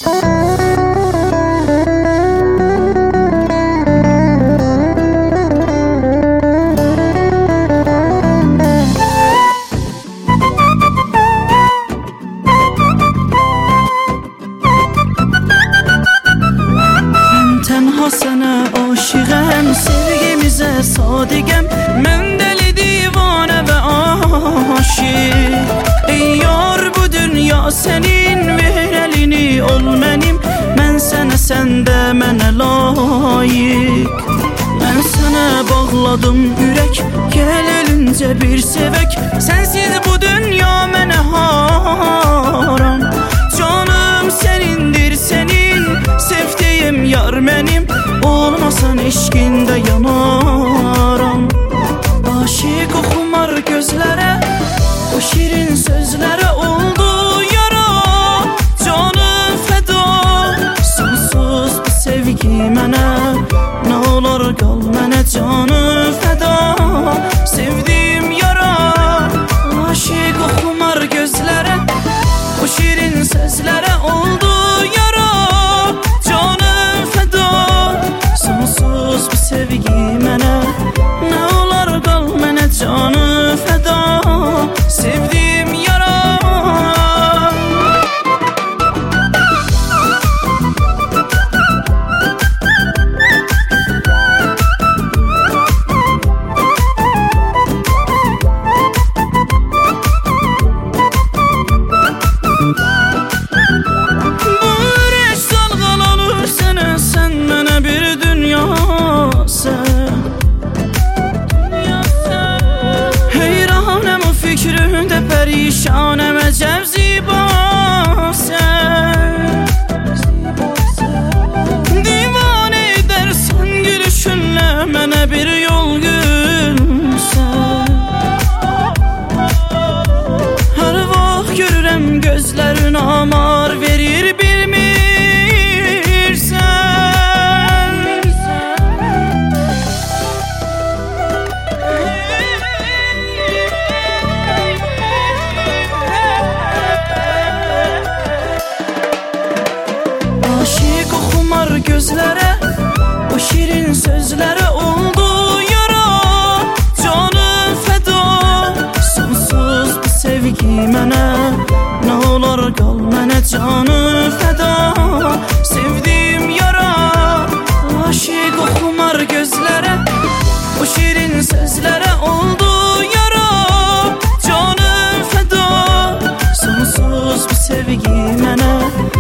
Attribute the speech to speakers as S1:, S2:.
S1: Tenha sənə aşiqəm, sevgimizə sadiqəm. Mən dəli divane və aşiq. Ey yar, bu dünya sənin, ver əlini ol mənim. Mən sənə, sən də mənə layiq. Mən sənə bağladım ürək, gəl ölüncə bir sevək. Sənsiz bu dünya mənə haram. Canım sənindir, sənin, sevdiyim yar mənim. Olmasan eşqində yanaram. Aşiq oxumar gözlərə, o şirin sözlərə oldu yara. Canım fəda, sonsuz bu sevgi mənə. Nə olar qal mənə, canım fəda, sevdiyim yara. Aşiq oxumar gözlərə, o şirin sözlərə oldu yara. Canım fəda, sonsuz bu sevgi mənə. Nə olar qal mənə, canım fəda, sevdiyim yara. Fikrümdə pərişanəm, əcəb zibasən. Divanə edərsən gülüşünlə, mənə bir yol gülsən. Hər vaxt görürəm gözlərin amar verir, bilmirsən. Aşiq oxumar gözlərə, o şirin sözlərə oldu yara. Canım fəda, sonsuz bu sevgi mənə. Nə olar qal mənə, canım fəda, sevdiyim yara. Aşiq oxumar gözlərə, o şirin sözlərə oldu yara. Canım fəda, sonsuz bu sevgi mənə.